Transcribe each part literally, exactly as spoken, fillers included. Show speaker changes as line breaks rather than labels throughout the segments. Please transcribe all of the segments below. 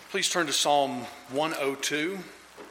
Please turn to Psalm one oh two.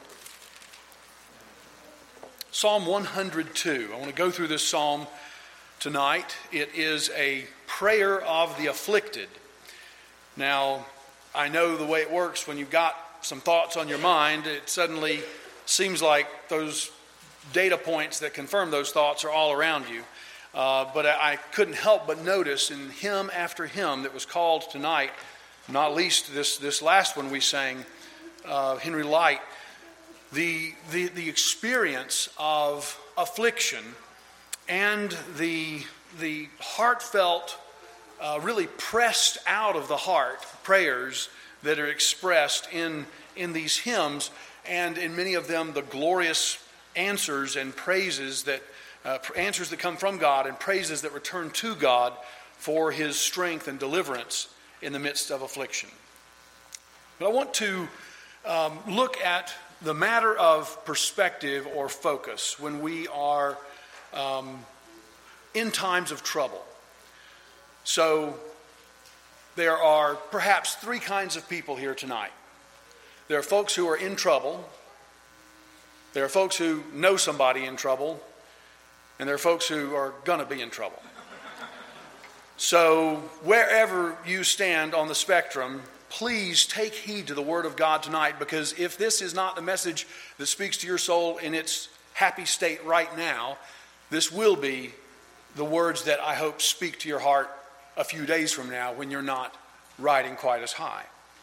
Psalm one hundred two. I want to go through this psalm tonight. It is a prayer of the afflicted. Now, I know the way it works when you've got some thoughts on your mind, it suddenly seems like those data points that confirm those thoughts are all around you. Uh, but I, I couldn't help but notice in hymn after hymn that was called tonight, not least this, this last one we sang, uh, Henry Light, the, the, the experience of affliction and the, the heartfelt, uh, really pressed out of the heart prayers that are expressed in, in these hymns, and in many of them the glorious answers and praises that uh, answers that come from God and praises that return to God for His strength and deliverance in the midst of affliction. But I want to um, look at the matter of perspective or focus when we are um, in times of trouble. So there are perhaps three kinds of people here tonight. There are folks who are in trouble. There are folks who know somebody in trouble. And there are folks who are going to be in trouble. So wherever you stand on the spectrum, please take heed to the Word of God tonight, because if this is not the message that speaks to your soul in its happy state right now, this will be the words that I hope speak to your heart a few days from now when you're not riding quite as high.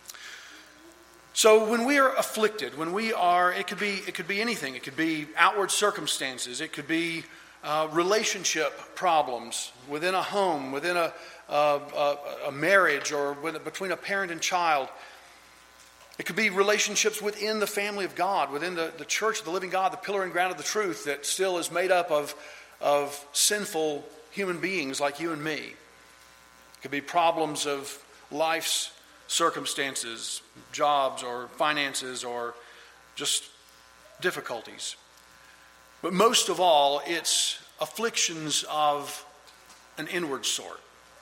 So when we are afflicted, when we are, it could be, it could be anything. It could be outward circumstances. It could be Uh, relationship problems within a home, within a, a, a, a marriage, or with, between a parent and child. It could be relationships within the family of God, within the, the church of the living God, the pillar and ground of the truth that still is made up of, of sinful human beings like you and me. It could be problems of life's circumstances, jobs or finances, or just difficulties. But most of all, it's afflictions of an inward sort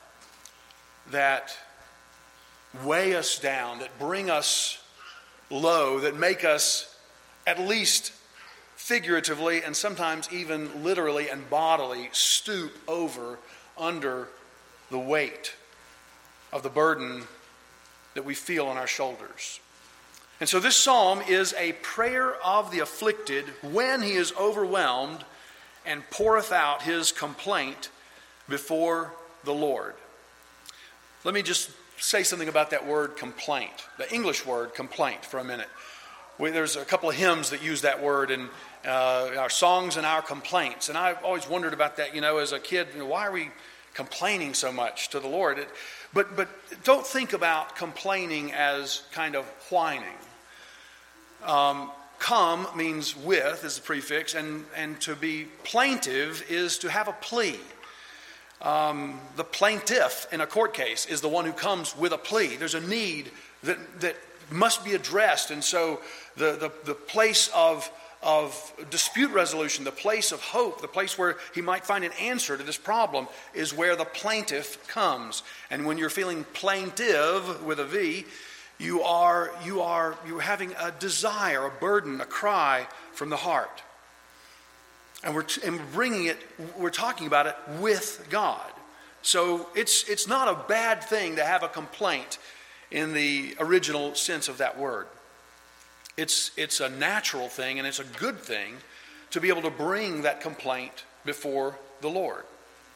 that weigh us down, that bring us low, that make us at least figuratively and sometimes even literally and bodily stoop over under the weight of the burden that we feel on our shoulders. And so this psalm is a prayer of the afflicted when he is overwhelmed and poureth out his complaint before the Lord. Let me just say something about that word complaint, the English word complaint, for a minute. We, there's a couple of hymns that use that word in uh, our songs and our complaints. And I've always wondered about that, you know, as a kid, you know, why are we complaining so much to the Lord? It, but, but don't think about complaining as kind of whining. Um, come means with is the prefix, and, and to be plaintive is to have a plea. Um, the plaintiff in a court case is the one who comes with a plea. There's a need that, that must be addressed, and so the, the, the place of, of dispute resolution, the place of hope, the place where he might find an answer to this problem is where the plaintiff comes. And when you're feeling plaintive with a V, You are, you are, you're having a desire, a burden, a cry from the heart. And we're, and bringing it, we're talking about it with God. So it's, it's not a bad thing to have a complaint in the original sense of that word. It's, it's a natural thing, and it's a good thing to be able to bring that complaint before the Lord.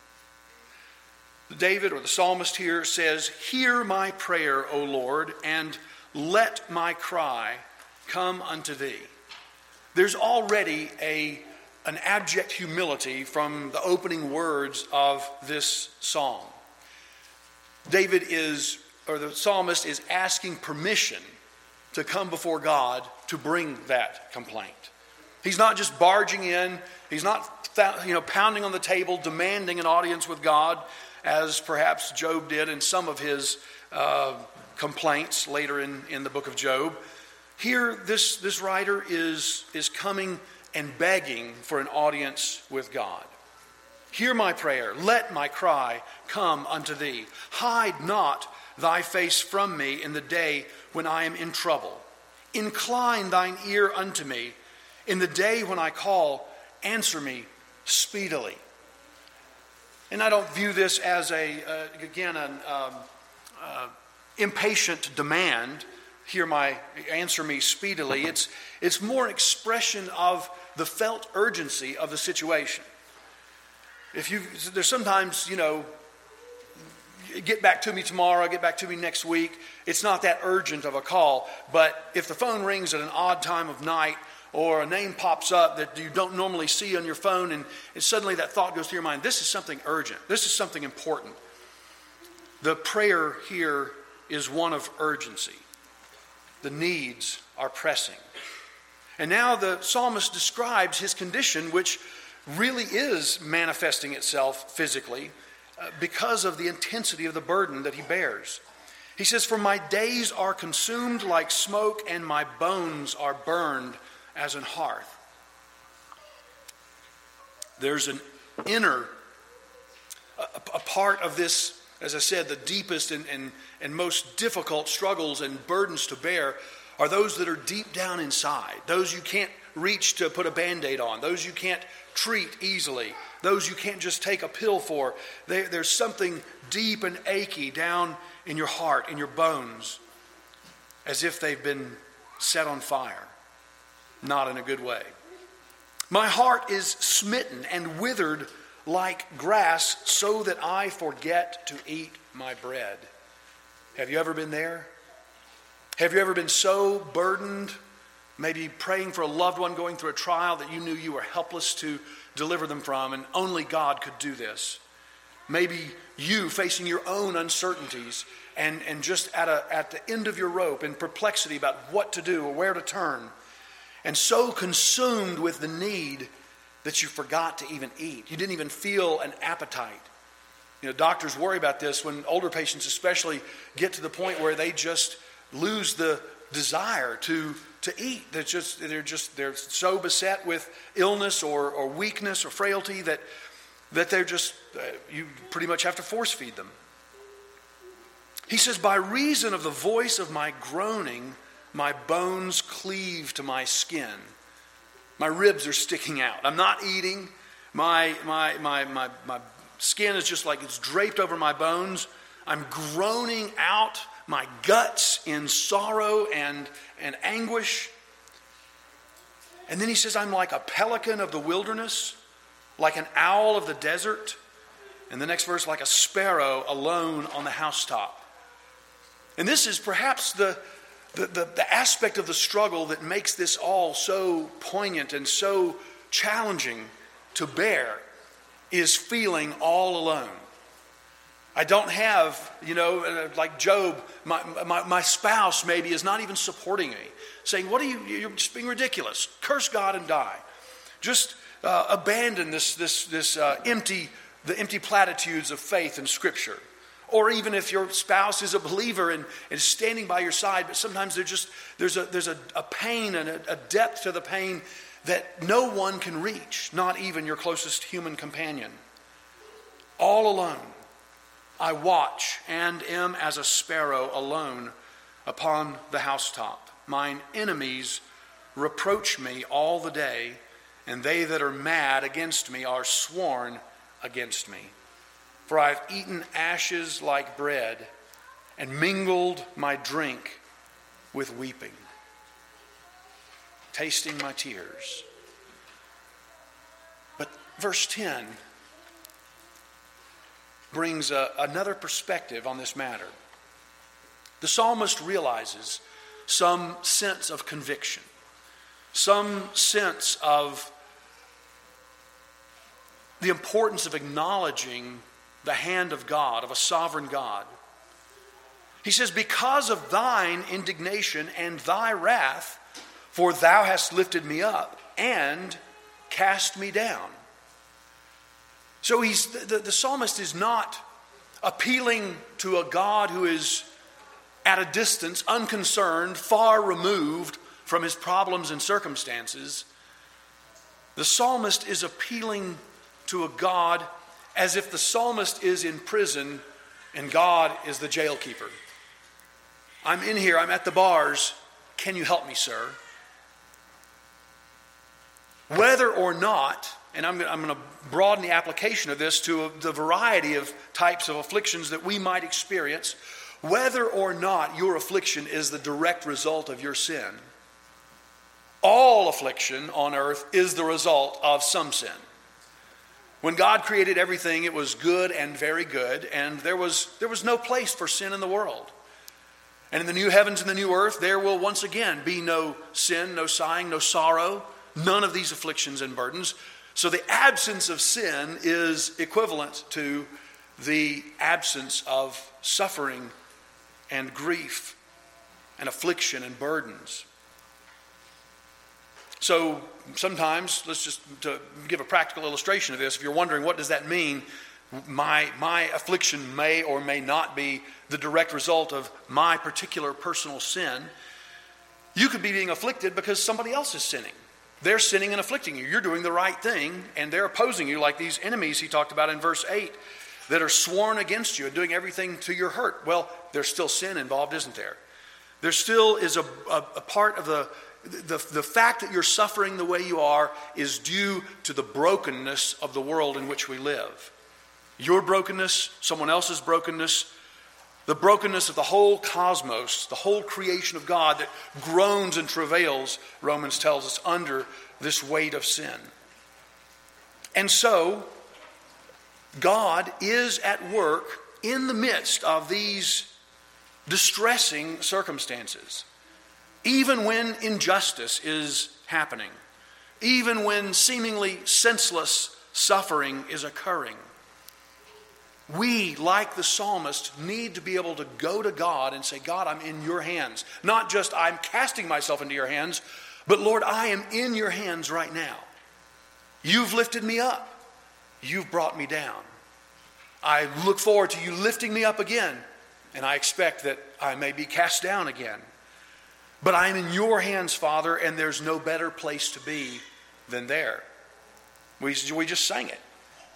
David, or the psalmist here, says, "Hear my prayer, O Lord, and let my cry come unto thee." There's already a, an abject humility from the opening words of this psalm. David is, or the psalmist is asking permission to come before God to bring that complaint. He's not just barging in. He's not, you know, pounding on the table, demanding an audience with God, as perhaps Job did in some of his uh, complaints later in, in the book of Job. Here, this, this writer is, is coming and begging for an audience with God. "Hear my prayer, let my cry come unto thee. Hide not thy face from me in the day when I am in trouble. Incline thine ear unto me. In the day when I call, answer me speedily. And I don't view this as a, uh, again, an um, uh, impatient demand. Hear my, answer me speedily. It's, it's more an expression of the felt urgency of the situation. If you, there's sometimes, you know, get back to me tomorrow, get back to me next week. It's not that urgent of a call. But if the phone rings at an odd time of night, or a name pops up that you don't normally see on your phone, and, and suddenly that thought goes through your mind, this is something urgent. This is something important. The prayer here is one of urgency. The needs are pressing. And now the psalmist describes his condition, which really is manifesting itself physically uh, because of the intensity of the burden that he bears. He says, "For my days are consumed like smoke, and my bones are burned as an hearth." There's an inner, a, a part of this, as I said, the deepest and, and, and most difficult struggles and burdens to bear are those that are deep down inside. Those you can't reach to put a Band-Aid on. Those you can't treat easily. Those you can't just take a pill for. They, there's something deep and achy down in your heart, in your bones, as if they've been set on fire. Not in a good way. My heart is smitten and withered like grass, so that I forget to eat my bread. Have you ever been there? Have you ever been so burdened, maybe praying for a loved one going through a trial that you knew you were helpless to deliver them from, and only God could do this? Maybe you facing your own uncertainties and, and just at, a, at the end of your rope in perplexity about what to do or where to turn. And so consumed with the need that you forgot to even eat. You didn't even feel an appetite. You know, doctors worry about this when older patients especially get to the point where they just lose the desire to, to eat. They're just, they're just, they're so beset with illness or, or weakness or frailty that, that they're just, uh, you pretty much have to force feed them. He says, by reason of the voice of my groaning, my bones cleave to my skin. My ribs are sticking out. I'm not eating. My, my, my, my, my skin is just like it's draped over my bones. I'm groaning out my guts in sorrow and, and anguish. And then he says, I'm like a pelican of the wilderness, like an owl of the desert. And the next verse, like a sparrow alone on the housetop. And this is perhaps the The, the, the aspect of the struggle that makes this all so poignant and so challenging to bear is feeling all alone. I don't have, you know, like Job, my, my, my spouse maybe is not even supporting me, saying, what are you, you're just being ridiculous. Curse God and die. Just uh, abandon this, this, this uh, empty, the empty platitudes of faith and Scripture. Or even if your spouse is a believer and is standing by your side, but sometimes there's just there's a there's a, a pain and a, a depth to the pain that no one can reach, not even your closest human companion. All alone, I watch and am as a sparrow alone upon the housetop. Mine enemies reproach me all the day, and they that are mad against me are sworn against me. For I have eaten ashes like bread and mingled my drink with weeping, tasting my tears. But verse ten brings a, another perspective on this matter. The psalmist realizes some sense of conviction, some sense of the importance of acknowledging the hand of God, of a sovereign God. He says, because of thine indignation and thy wrath, for thou hast lifted me up and cast me down. So he's the, the psalmist is not appealing to a God who is at a distance, unconcerned, far removed from his problems and circumstances. The psalmist is appealing to a God as if the psalmist is in prison and God is the jail keeper. I'm in here, I'm at the bars. Can you help me, sir? Whether or not, and I'm, I'm going to broaden the application of this to a, the variety of types of afflictions that we might experience, whether or not your affliction is the direct result of your sin, all affliction on earth is the result of some sin. When God created everything, it was good and very good, and there was, there was no place for sin in the world. And in the new heavens and the new earth, there will once again be no sin, no sighing, no sorrow, none of these afflictions and burdens. So the absence of sin is equivalent to the absence of suffering and grief and affliction and burdens. So sometimes, let's just to give a practical illustration of this, if you're wondering what does that mean, my, my affliction may or may not be the direct result of my particular personal sin. You could be being afflicted because somebody else is sinning. They're sinning and afflicting you. You're doing the right thing, and they're opposing you like these enemies he talked about in verse eight that are sworn against you and doing everything to your hurt. Well, there's still sin involved, isn't there? There still is a, a, a part of the, the, the fact that you're suffering the way you are is due to the brokenness of the world in which we live. Your brokenness, someone else's brokenness, the brokenness of the whole cosmos, the whole creation of God that groans and travails, Romans tells us, under this weight of sin. And so, God is at work in the midst of these distressing circumstances. Even when injustice is happening, even when seemingly senseless suffering is occurring, we, like the psalmist, need to be able to go to God and say, God, I'm in your hands. Not just I'm casting myself into your hands, but Lord, I am in your hands right now. You've lifted me up. You've brought me down. I look forward to you lifting me up again, and I expect that I may be cast down again. But I am in your hands, Father, and there's no better place to be than there. We, we just sang it.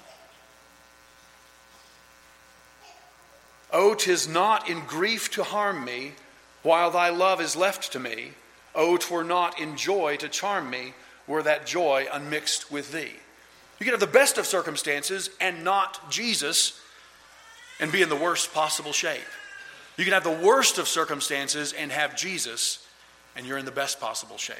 Oh, 'tis not in grief to harm me, while thy love is left to me. Oh, 'twere not in joy to charm me, were that joy unmixed with thee. You can have the best of circumstances and not Jesus and be in the worst possible shape. You can have the worst of circumstances and have Jesus and you're in the best possible shape.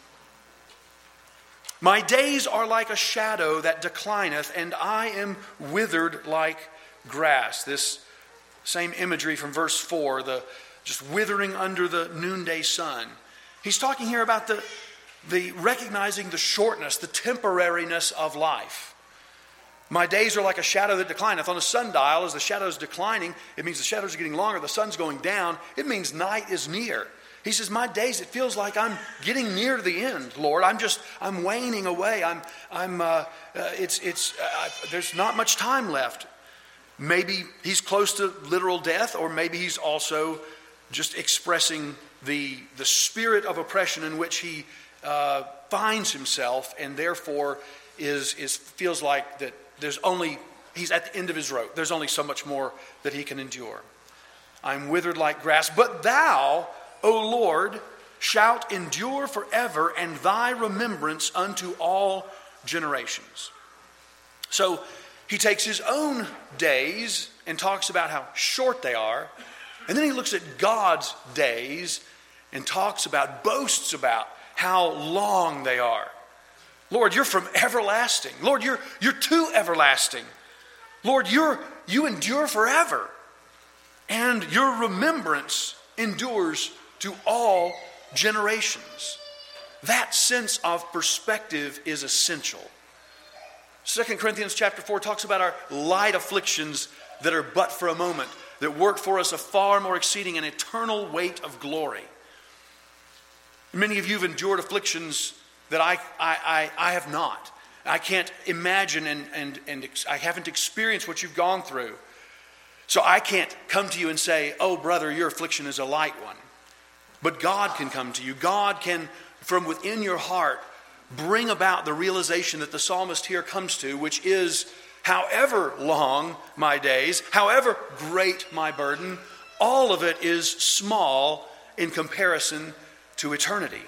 My days are like a shadow that declineth, and I am withered like grass. This same imagery from verse four, the just withering under the noonday sun. He's talking here about the, the recognizing the shortness, the temporariness of life. My days are like a shadow that declineth. On a sundial, as the shadow is declining, it means the shadows are getting longer, the sun's going down. It means night is near. He says, my days, it feels like I'm getting near to the end, Lord. I'm just, I'm waning away. I'm, I'm, uh, uh, it's, it's, uh, there's not much time left. Maybe he's close to literal death, or maybe he's also just expressing the, the spirit of oppression in which he uh, finds himself, and therefore is, is feels like that there's only, he's at the end of his rope. There's only so much more that he can endure. I'm withered like grass, but thou, O Lord, shalt endure forever, and thy remembrance unto all generations. So he takes his own days and talks about how short they are, and then he looks at God's days and talks about, boasts about how long they are. Lord, you're from everlasting. Lord, you're you're too everlasting. Lord, you're you endure forever. And your remembrance endures to all generations. That sense of perspective is essential. Second Corinthians chapter four talks about our light afflictions that are but for a moment, that work for us a far more exceeding and eternal weight of glory. Many of you have endured afflictions that I I, I, I have not. I can't imagine and, and, and ex- I haven't experienced what you've gone through. So I can't come to you and say, oh brother, your affliction is a light one. But God can come to you. God can, from within your heart, bring about the realization that the psalmist here comes to, which is, however long my days, however great my burden, all of it is small in comparison to eternity.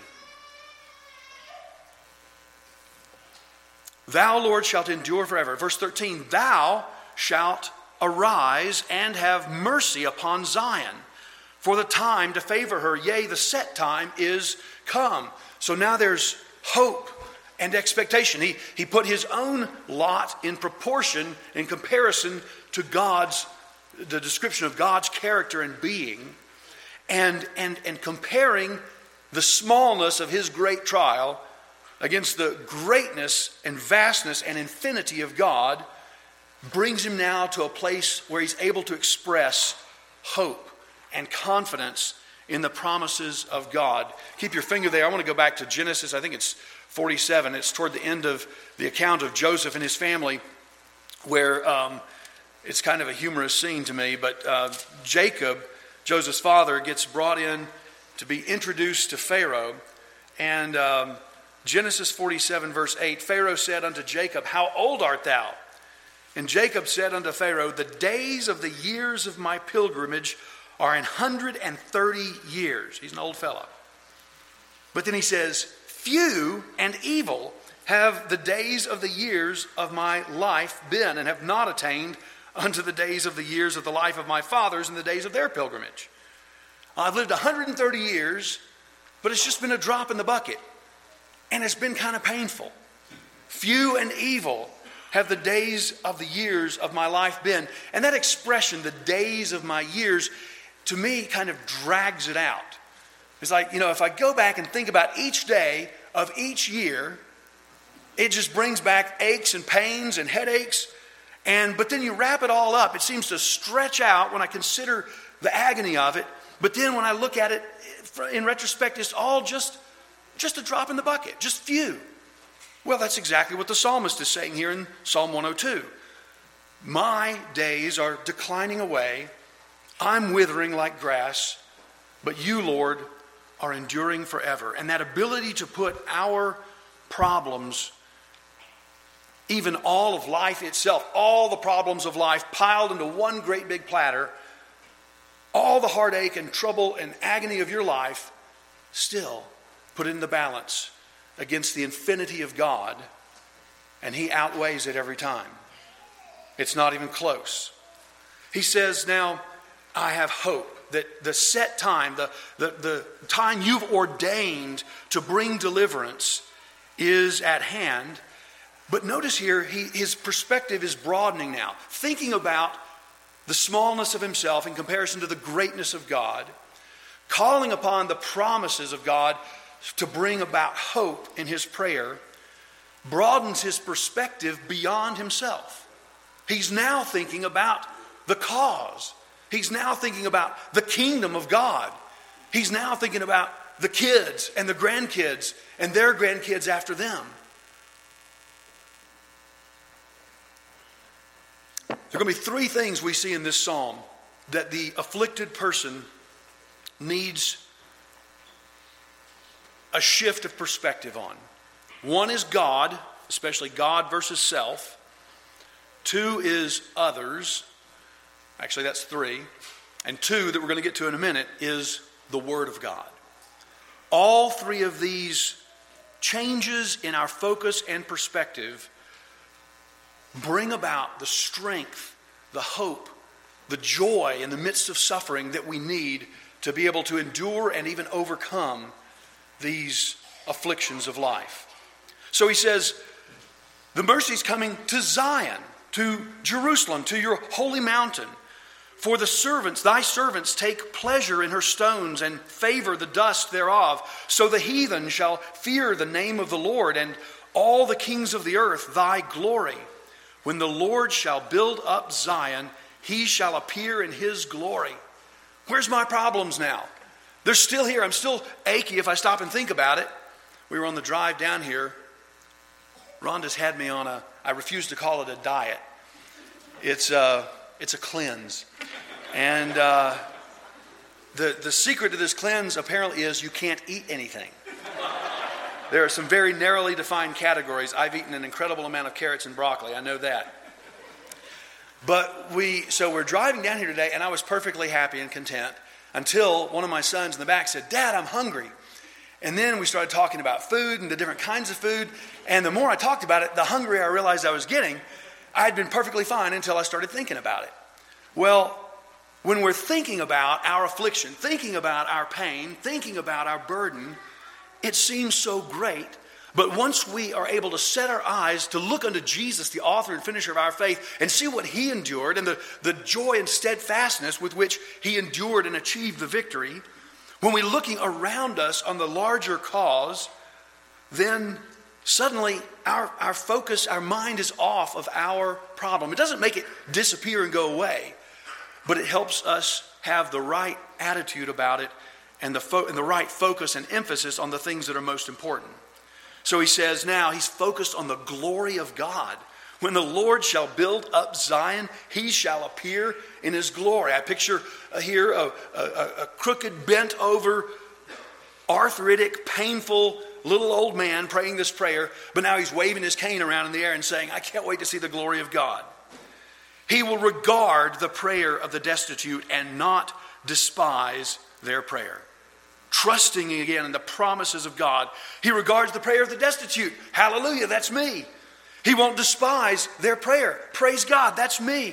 Thou, Lord, shalt endure forever. Verse thirteen, thou shalt arise and have mercy upon Zion, for the time to favor her, yea, the set time is come. So now there's hope and expectation. He, he put his own lot in proportion, in comparison to God's, the description of God's character and being, and, and, and comparing the smallness of his great trial against the greatness and vastness and infinity of God, brings him now to a place where he's able to express hope and confidence in the promises of God. Keep your finger there. I want to go back to Genesis, I think it's forty-seven. It's toward the end of the account of Joseph and his family, where um, it's kind of a humorous scene to me, but uh, Jacob, Joseph's father, gets brought in to be introduced to Pharaoh. And um, Genesis forty-seven verse eight, Pharaoh said unto Jacob, how old art thou? And Jacob said unto Pharaoh, the days of the years of my pilgrimage are an hundred and thirty years. He's an old fellow. But then he says, few and evil have the days of the years of my life been, and have not attained unto the days of the years of the life of my fathers and the days of their pilgrimage. I've lived one hundred thirty years, but it's just been a drop in the bucket. And it's been kind of painful. Few and evil have the days of the years of my life been. And that expression, the days of my years, to me kind of drags it out. It's like, you know, if I go back and think about each day of each year, it just brings back aches and pains and headaches. And but then you wrap it all up. It seems to stretch out when I consider the agony of it. But then when I look at it in retrospect, it's all just, just a drop in the bucket, just few. Well, that's exactly what the psalmist is saying here in Psalm one oh two. My days are declining away. I'm withering like grass, but you, Lord, are enduring forever. And that ability to put our problems, even all of life itself, all the problems of life piled into one great big platter, all the heartache and trouble and agony of your life, still put in the balance against the infinity of God, and he outweighs it every time. It's not even close. He says, now, I have hope that the set time, the, the, the time you've ordained to bring deliverance is at hand. But notice here, he, his perspective is broadening now, thinking about the smallness of himself in comparison to the greatness of God, calling upon the promises of God to bring about hope in his prayer, broadens his perspective beyond himself. He's now thinking about the cause. He's now thinking about the kingdom of God. He's now thinking about the kids and the grandkids and their grandkids after them. There are going to be three things we see in this psalm that the afflicted person needs a shift of perspective on. One is God, especially God versus self. Two is others. Actually, that's three. And two, that we're going to get to in a minute, is the Word of God. All three of these changes in our focus and perspective bring about the strength, the hope, the joy in the midst of suffering that we need to be able to endure and even overcome these afflictions of life. So he says, the mercy is coming to Zion, to Jerusalem, to your holy mountain. For the servants, thy servants, take pleasure in her stones and favor the dust thereof. So the heathen shall fear the name of the Lord, and all the kings of the earth thy glory. When the Lord shall build up Zion, he shall appear in his glory. Where's my problems now? They're still here. I'm still achy if I stop and think about it. We were on the drive down here. Rhonda's had me on a, I refuse to call it a diet. It's a, it's a cleanse. And uh, the, the secret to this cleanse apparently is you can't eat anything. There are some very narrowly defined categories. I've eaten an incredible amount of carrots and broccoli. I know that. But we, so we're driving down here today, and I was perfectly happy and content until one of my sons in the back said, "Dad, I'm hungry." And then we started talking about food and the different kinds of food. And the more I talked about it, the hungrier I realized I was getting. I had been perfectly fine until I started thinking about it. Well, when we're thinking about our affliction, thinking about our pain, thinking about our burden, it seems so great. But once we are able to set our eyes to look unto Jesus, the author and finisher of our faith, and see what he endured and the, the joy and steadfastness with which he endured and achieved the victory, when we're looking around us on the larger cause, then suddenly our, our focus, our mind is off of our problem. It doesn't make it disappear and go away, but it helps us have the right attitude about it and the, fo- and the right focus and emphasis on the things that are most important. So he says now he's focused on the glory of God. When the Lord shall build up Zion, he shall appear in his glory. I picture here a, a, a crooked, bent over, arthritic, painful little old man praying this prayer, but now he's waving his cane around in the air and saying, "I can't wait to see the glory of God." He will regard the prayer of the destitute and not despise their prayer. Trusting again in the promises of God. He regards the prayer of the destitute. Hallelujah, that's me. He won't despise their prayer. Praise God, that's me.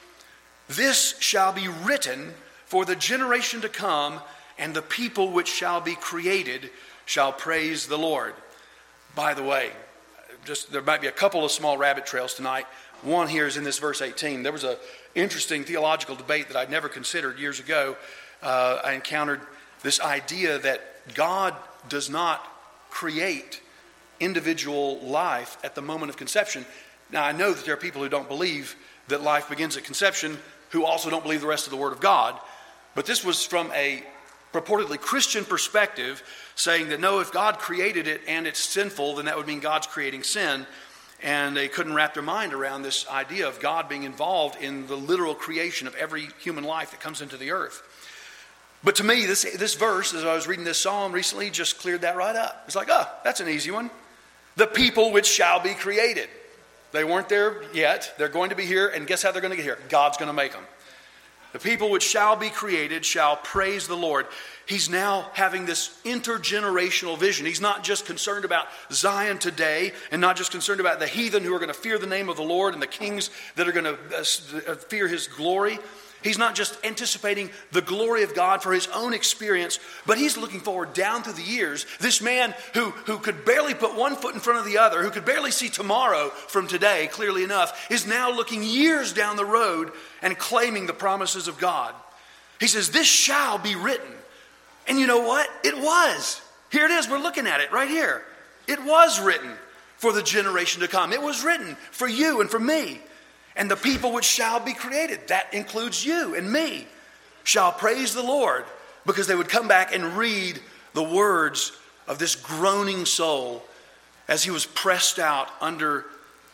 This shall be written for the generation to come, and the people which shall be created shall praise the Lord. By the way, just there might be a couple of small rabbit trails tonight. One here is in this verse eighteen. There was an interesting theological debate that I'd never considered years ago. Uh, I encountered this idea that God does not create individual life at the moment of conception. Now, I know that there are people who don't believe that life begins at conception, who also don't believe the rest of the Word of God. But this was from a purportedly Christian perspective, saying that no, if God created it and it's sinful, then that would mean God's creating sin. And they couldn't wrap their mind around this idea of God being involved in the literal creation of every human life that comes into the earth. But to me, this, this verse, as I was reading this psalm recently, just cleared that right up. It's like, oh, that's an easy one. The people which shall be created. They weren't there yet. They're going to be here. And guess how they're going to get here? God's going to make them. The people which shall be created shall praise the Lord. He's now having this intergenerational vision. He's not just concerned about Zion today and not just concerned about the heathen who are going to fear the name of the Lord and the kings that are going to fear his glory. He's not just anticipating the glory of God for his own experience, but he's looking forward down through the years. This man who, who could barely put one foot in front of the other, who could barely see tomorrow from today, clearly enough, is now looking years down the road and claiming the promises of God. He says, this shall be written. And you know what? It was. Here it is. We're looking at it right here. It was written for the generation to come. It was written for you and for me. And the people which shall be created, that includes you and me, shall praise the Lord, because they would come back and read the words of this groaning soul as he was pressed out under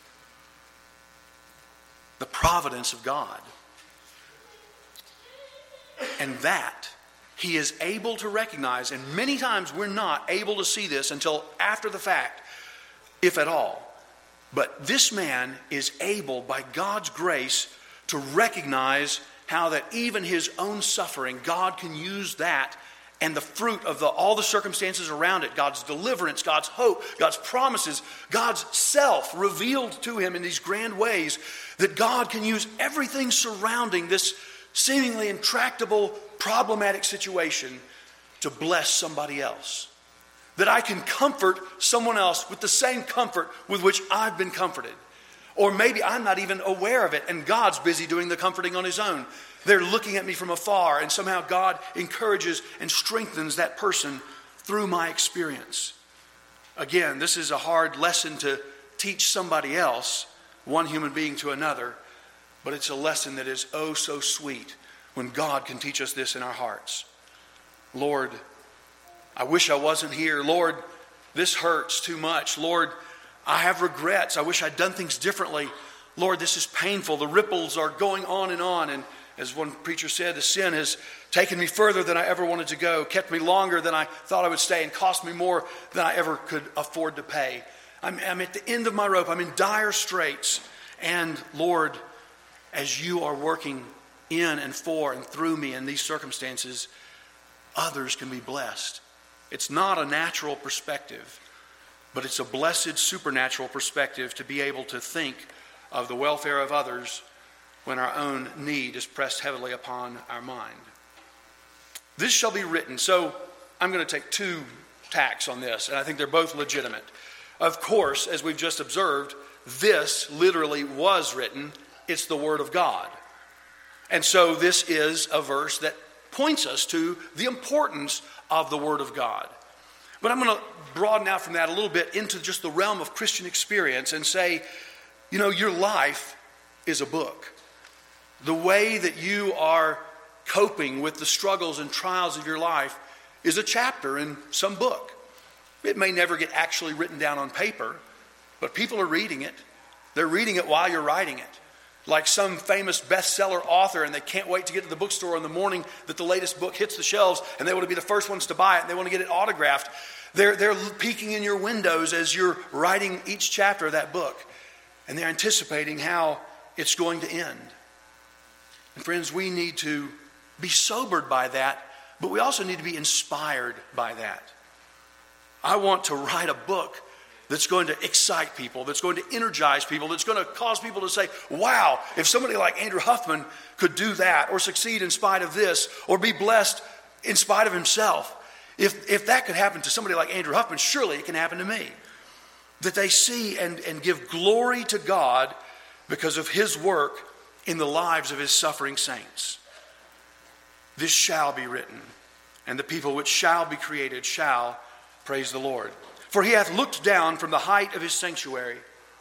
the providence of God. And that he is able to recognize, and many times we're not able to see this until after the fact, if at all. But this man is able, by God's grace, to recognize how that even his own suffering, God can use that and the fruit of the, all the circumstances around it, God's deliverance, God's hope, God's promises, God's self revealed to him in these grand ways, that God can use everything surrounding this seemingly intractable, problematic situation to bless somebody else. That I can comfort someone else with the same comfort with which I've been comforted. Or maybe I'm not even aware of it and God's busy doing the comforting on his own. They're looking at me from afar and somehow God encourages and strengthens that person through my experience. Again, this is a hard lesson to teach somebody else, one human being to another, but it's a lesson that is oh so sweet when God can teach us this in our hearts. Lord, I wish I wasn't here. Lord, this hurts too much. Lord, I have regrets. I wish I'd done things differently. Lord, this is painful. The ripples are going on and on. And as one preacher said, the sin has taken me further than I ever wanted to go, kept me longer than I thought I would stay, and cost me more than I ever could afford to pay. I'm, I'm at the end of my rope. I'm in dire straits. And Lord, as you are working in and for and through me in these circumstances, others can be blessed. It's not a natural perspective, but it's a blessed supernatural perspective to be able to think of the welfare of others when our own need is pressed heavily upon our mind. This shall be written. So I'm going to take two tacks on this, and I think they're both legitimate. Of course, as we've just observed, this literally was written. It's the Word of God. And so this is a verse that points us to the importance of the Word of God. But I'm going to broaden out from that a little bit into just the realm of Christian experience and say, you know, your life is a book. The way that you are coping with the struggles and trials of your life is a chapter in some book. It may never get actually written down on paper, but people are reading it. They're reading it while you're writing it. Like some famous bestseller author, and they can't wait to get to the bookstore in the morning that the latest book hits the shelves, and they want to be the first ones to buy it, and they want to get it autographed. They're, they're peeking in your windows as you're writing each chapter of that book, and they're anticipating how it's going to end. And friends, we need to be sobered by that, but we also need to be inspired by that. I want to write a book that's going to excite people, that's going to energize people, that's going to cause people to say, wow, if somebody like Andrew Huffman could do that, or succeed in spite of this, or be blessed in spite of himself, if, if that could happen to somebody like Andrew Huffman, surely it can happen to me. That they see and, and give glory to God because of his work in the lives of his suffering saints. This shall be written, and the people which shall be created shall praise the Lord. For he hath looked down from the height of his sanctuary.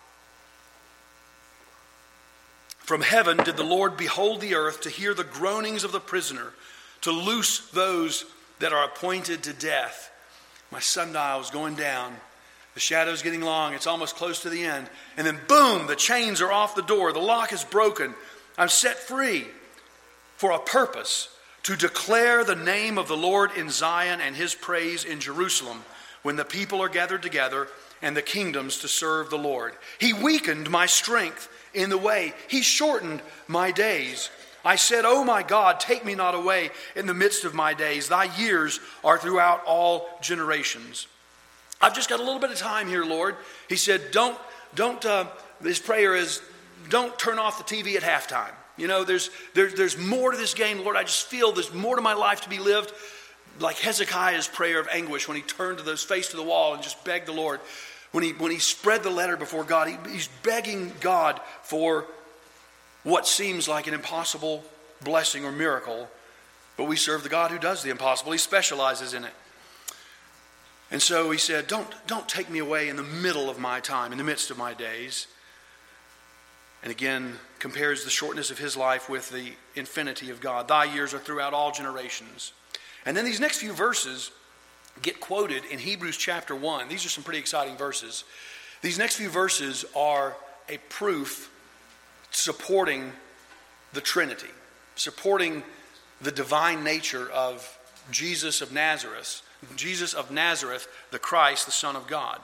From heaven did the Lord behold the earth to hear the groanings of the prisoner, to loose those that are appointed to death. My sundial is going down. The shadow's getting long. It's almost close to the end. And then boom, the chains are off the door. The lock is broken. I'm set free for a purpose, to declare the name of the Lord in Zion and his praise in Jerusalem, when the people are gathered together and the kingdoms to serve the Lord. He weakened my strength in the way. He shortened my days. I said, O my God, take me not away in the midst of my days. Thy years are throughout all generations. I've just got a little bit of time here, Lord. He said, don't, don't, uh, his prayer is, don't turn off the T V at halftime. You know, there's, there's, there's more to this game, Lord. I just feel there's more to my life to be lived. Like Hezekiah's prayer of anguish when he turned to his face to the wall and just begged the Lord. When he, when he spread the letter before God, he, he's begging God for what seems like an impossible blessing or miracle. But we serve the God who does the impossible. He specializes in it. And so he said, don't, don't take me away in the middle of my time, in the midst of my days. And again, compares the shortness of his life with the infinity of God. Thy years are throughout all generations. And then these next few verses get quoted in Hebrews chapter one. These are some pretty exciting verses. These next few verses are a proof supporting the Trinity, supporting the divine nature of Jesus of Nazareth, Jesus of Nazareth, the Christ, the Son of God.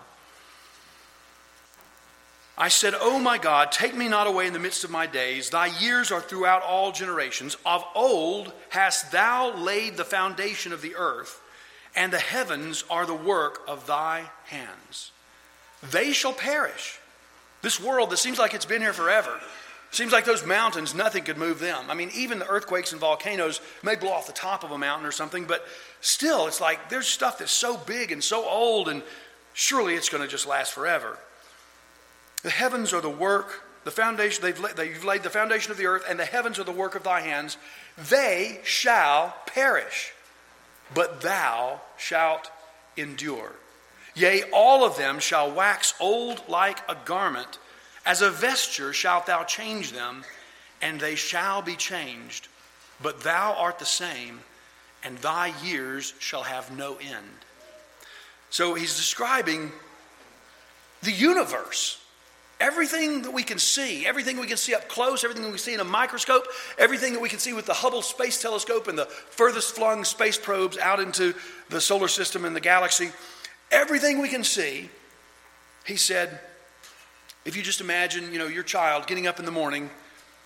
I said, O my God, take me not away in the midst of my days. Thy years are throughout all generations. Of old hast thou laid the foundation of the earth, and the heavens are the work of thy hands. They shall perish. This world that seems like it's been here forever. Seems like those mountains, nothing could move them. I mean, even the earthquakes and volcanoes may blow off the top of a mountain or something, but still, it's like there's stuff that's so big and so old, and surely it's going to just last forever. The heavens are the work, the foundation, they've laid, they've laid the foundation of the earth, and the heavens are the work of thy hands. They shall perish, but thou shalt endure. Yea, all of them shall wax old like a garment. As a vesture shalt thou change them, and they shall be changed. But thou art the same, and thy years shall have no end. So he's describing the universe. Everything that we can see, everything we can see up close, everything that we see in a microscope, everything that we can see with the Hubble Space Telescope and the furthest flung space probes out into the solar system and the galaxy, everything we can see, he said, if you just imagine, you know, your child getting up in the morning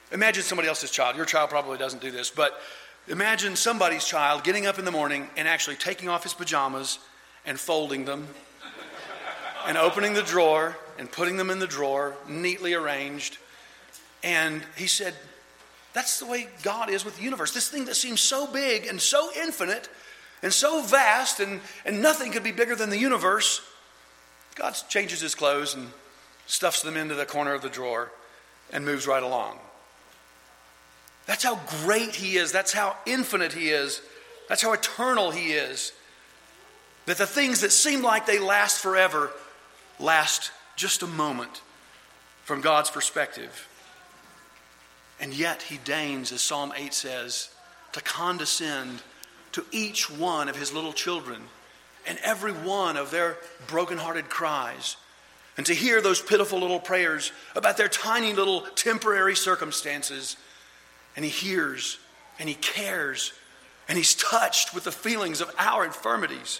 Imagine somebody else's child. Your child probably doesn't do this, but imagine somebody's child getting up in the morning and actually taking off his pajamas and folding them and opening the drawer and putting them in the drawer, neatly arranged. And he said, that's the way God is with the universe. This thing that seems so big and so infinite and so vast, and, and nothing could be bigger than the universe. God changes his clothes and stuffs them into the corner of the drawer and moves right along. That's how great he is. That's how infinite he is. That's how eternal he is. That the things that seem like they last forever last just a moment from God's perspective. And yet he deigns, as Psalm eight says, to condescend to each one of his little children and every one of their brokenhearted cries, and to hear those pitiful little prayers about their tiny little temporary circumstances. And he hears and he cares and he's touched with the feelings of our infirmities.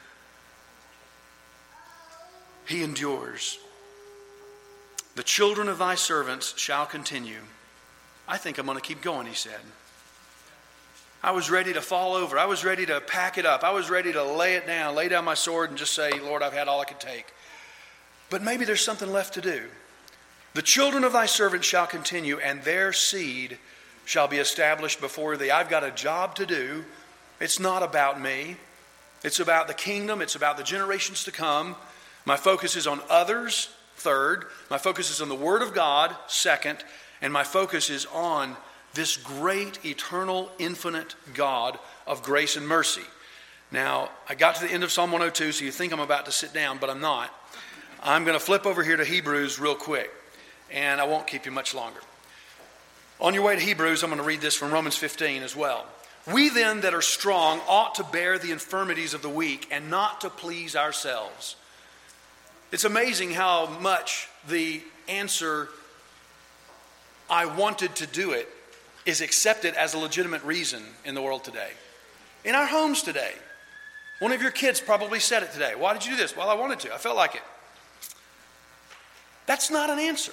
He endures. The children of thy servants shall continue. I think I'm going to keep going, he said. I was ready to fall over. I was ready to pack it up. I was ready to lay it down, lay down my sword and just say, Lord, I've had all I could take. But maybe there's something left to do. The children of thy servants shall continue, and their seed shall be established before thee. I've got a job to do. It's not about me. It's about the kingdom. It's about the generations to come. My focus is on others, third. My focus is on the Word of God, second. And my focus is on this great, eternal, infinite God of grace and mercy. Now, I got to the end of Psalm one oh two, so you think I'm about to sit down, but I'm not. I'm going to flip over here to Hebrews real quick, and I won't keep you much longer. On your way to Hebrews, I'm going to read this from Romans fifteen as well. We then that are strong ought to bear the infirmities of the weak and not to please ourselves. It's amazing how much the answer, I wanted to do it, is accepted as a legitimate reason in the world today. In our homes today. One of your kids probably said it today. Why did you do this? Well, I wanted to. I felt like it. That's not an answer.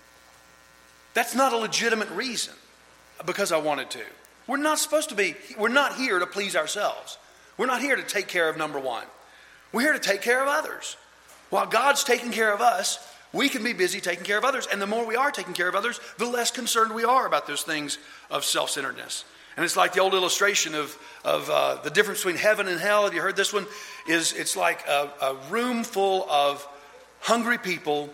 That's not a legitimate reason because I wanted to. We're not supposed to be, we're not here to please ourselves. We're not here to take care of number one. We're here to take care of others. While God's taking care of us, we can be busy taking care of others. And the more we are taking care of others, the less concerned we are about those things of self-centeredness. And it's like the old illustration of, of uh, the difference between heaven and hell. Have you heard this one? Is it's like a, a room full of hungry people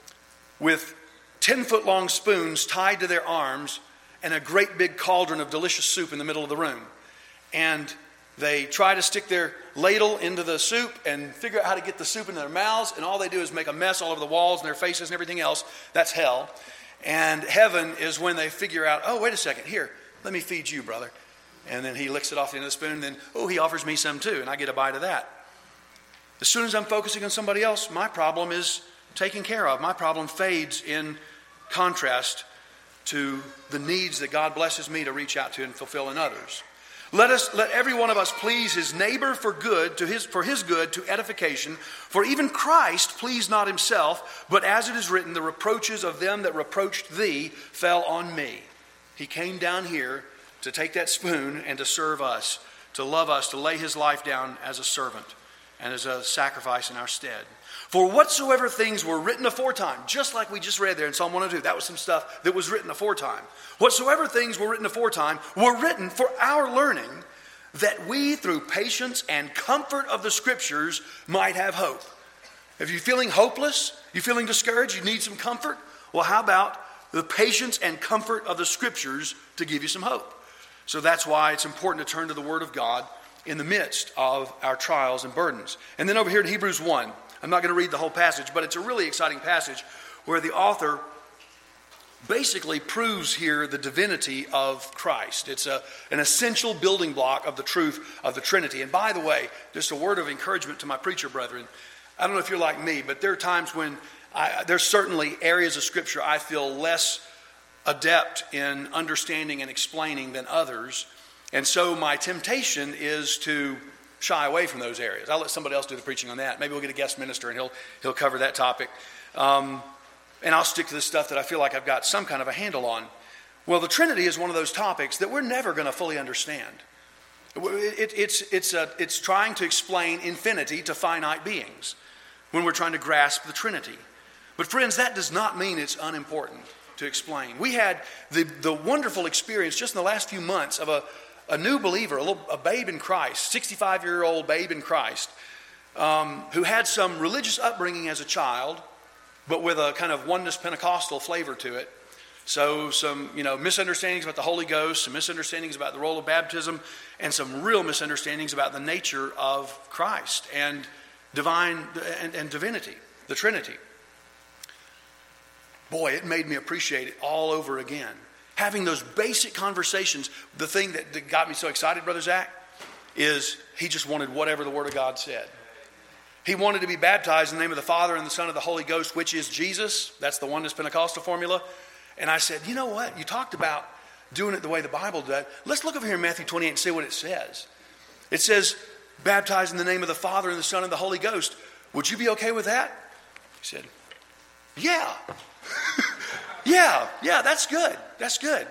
with ten-foot-long spoons tied to their arms and a great big cauldron of delicious soup in the middle of the room. And they try to stick their ladle into the soup and figure out how to get the soup into their mouths, and all they do is make a mess all over the walls and their faces and everything else. That's hell. And heaven is when they figure out, oh, wait a second, here, let me feed you, brother. And then he licks it off the end of the spoon, and then, oh, he offers me some too, and I get a bite of that. As soon as I'm focusing on somebody else, my problem is taken care of. My problem fades in contrast to the needs that God blesses me to reach out to and fulfill in others. Let us, let every one of us please his neighbor for good, to his, for his good, to edification. For even Christ pleased not himself, but as it is written, the reproaches of them that reproached thee fell on me. He came down here to take that spoon and to serve us, to love us, to lay his life down as a servant and as a sacrifice in our stead. For whatsoever things were written aforetime, just like we just read there in Psalm one oh two, that was some stuff that was written aforetime. Whatsoever things were written aforetime were written for our learning, that we through patience and comfort of the Scriptures might have hope. If you're feeling hopeless, you're feeling discouraged, you need some comfort, well, how about the patience and comfort of the Scriptures to give you some hope? So that's why it's important to turn to the Word of God in the midst of our trials and burdens. And then over here in Hebrews one, I'm not going to read the whole passage, but it's a really exciting passage where the author basically proves here the divinity of Christ. It's a, an essential building block of the truth of the Trinity. And by the way, just a word of encouragement to my preacher brethren. I don't know if you're like me, but there are times when I, there's certainly areas of Scripture I feel less adept in understanding and explaining than others. And so my temptation is to shy away from those areas. I'll let somebody else do the preaching on that. Maybe we'll get a guest minister and he'll he'll cover that topic. Um, and I'll stick to the stuff that I feel like I've got some kind of a handle on. Well, the Trinity is one of those topics that we're never going to fully understand. It, it, it's, it's, a, it's trying to explain infinity to finite beings when we're trying to grasp the Trinity. But friends, that does not mean it's unimportant to explain. We had the, the wonderful experience just in the last few months of a, a new believer, a, little, a babe in Christ, sixty-five-year-old babe in Christ, um, who had some religious upbringing as a child, but with a kind of oneness Pentecostal flavor to it. So some, you know, misunderstandings about the Holy Ghost, some misunderstandings about the role of baptism, and some real misunderstandings about the nature of Christ and divine and, and divinity, the Trinity. Boy, it made me appreciate it all over again. Having those basic conversations, the thing that, that got me so excited, Brother Zach, is he just wanted whatever the Word of God said. He wanted to be baptized in the name of the Father and the Son and the Holy Ghost, which is Jesus. That's the oneness Pentecostal formula. And I said, you know what? You talked about doing it the way the Bible does. Let's look over here in Matthew twenty-eight and see what it says. It says, baptized in the name of the Father and the Son and the Holy Ghost. Would you be okay with that? He said, yeah. yeah, yeah, that's good. That's good.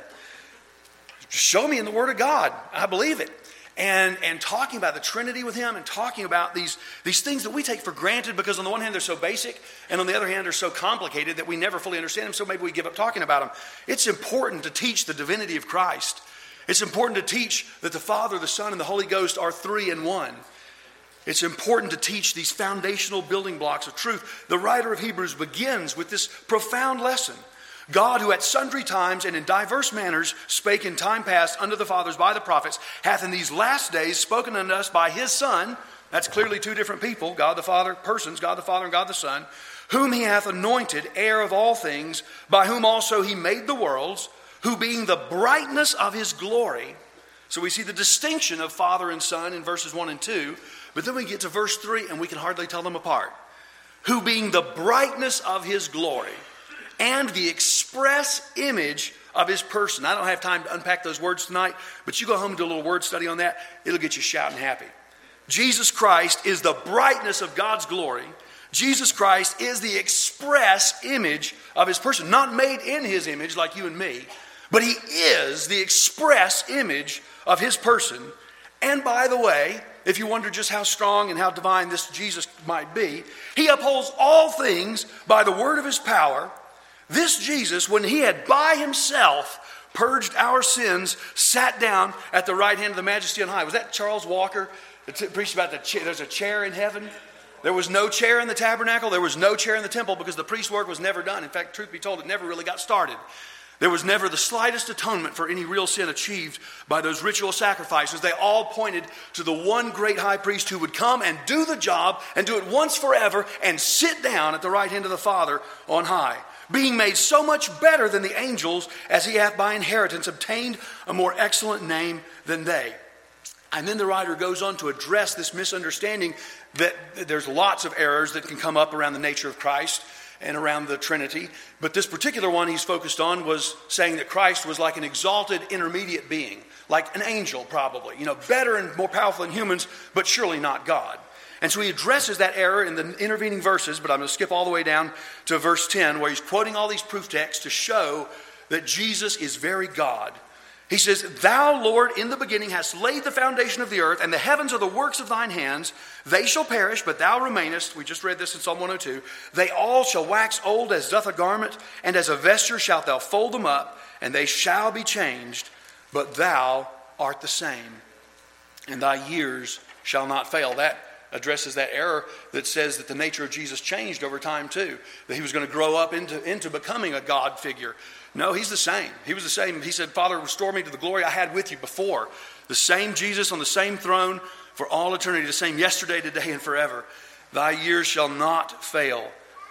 Just show me in the Word of God. I believe it. And and talking about the Trinity with him and talking about these, these things that we take for granted because on the one hand they're so basic and on the other hand they're so complicated that we never fully understand them, so maybe we give up talking about them. It's important to teach the divinity of Christ. It's important to teach that the Father, the Son, and the Holy Ghost are three in one. It's important to teach these foundational building blocks of truth. The writer of Hebrews begins with this profound lesson. God, who at sundry times and in diverse manners spake in time past unto the fathers by the prophets, hath in these last days spoken unto us by his Son. That's clearly two different people, God the Father, persons, God the Father and God the Son, whom he hath anointed heir of all things, by whom also he made the worlds, who being the brightness of his glory. So we see the distinction of Father and Son in verses one and two, but then we get to verse three and we can hardly tell them apart. Who being the brightness of his glory, and the express image of his person. I don't have time to unpack those words tonight, but you go home and do a little word study on that. It'll get you shouting happy. Jesus Christ is the brightness of God's glory. Jesus Christ is the express image of his person. Not made in his image like you and me, but he is the express image of his person. And by the way, if you wonder just how strong and how divine this Jesus might be, he upholds all things by the word of his power. This Jesus, when he had by himself purged our sins, sat down at the right hand of the Majesty on high. Was that Charles Walker that t- preached about the cha- there's a chair in heaven? There was no chair in the tabernacle. There was no chair in the temple because the priest's work was never done. In fact, truth be told, it never really got started. There was never the slightest atonement for any real sin achieved by those ritual sacrifices. They all pointed to the one great high priest who would come and do the job and do it once forever and sit down at the right hand of the Father on high, being made so much better than the angels as he hath by inheritance obtained a more excellent name than they. And then the writer goes on to address this misunderstanding that there's lots of errors that can come up around the nature of Christ and around the Trinity. But this particular one he's focused on was saying that Christ was like an exalted intermediate being, like an angel probably, you know, better and more powerful than humans, but surely not God. And so he addresses that error in the intervening verses, but I'm going to skip all the way down to verse ten, where he's quoting all these proof texts to show that Jesus is very God. He says, Thou, Lord, in the beginning hast laid the foundation of the earth, and the heavens are the works of thine hands. They shall perish, but thou remainest. We just read this in Psalm one oh two. They all shall wax old as doth a garment, and as a vesture shalt thou fold them up, and they shall be changed, but thou art the same, and thy years shall not fail. That addresses that error that says that the nature of Jesus changed over time too, that he was going to grow up into, into becoming a God figure. No, he's the same. He was the same. He said, Father, restore me to the glory I had with you before. The same Jesus on the same throne for all eternity, the same yesterday, today, and forever. Thy years shall not fail.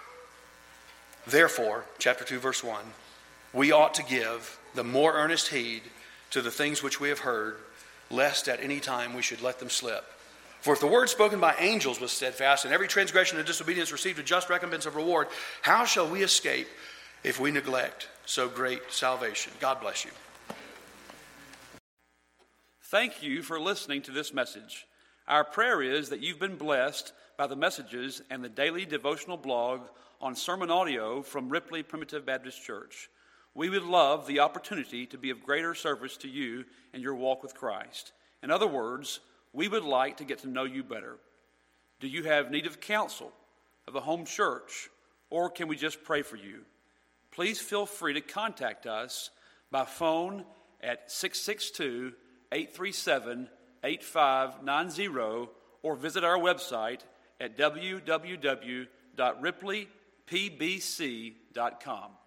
Therefore, chapter two, verse one, we ought to give the more earnest heed to the things which we have heard, lest at any time we should let them slip. For if the word spoken by angels was steadfast, and every transgression and disobedience received a just recompense of reward, how shall we escape if we neglect so great salvation? God bless you.
Thank you for listening to this message. Our prayer is that you've been blessed by the messages and the daily devotional blog on sermon audio from Ripley Primitive Baptist Church. We would love the opportunity to be of greater service to you in your walk with Christ. In other words, we would like to get to know you better. Do you have need of counsel, of a home church, or can we just pray for you? Please feel free to contact us by phone at six six two, eight three seven, eight five nine zero or visit our website at w w w dot ripley p b c dot com.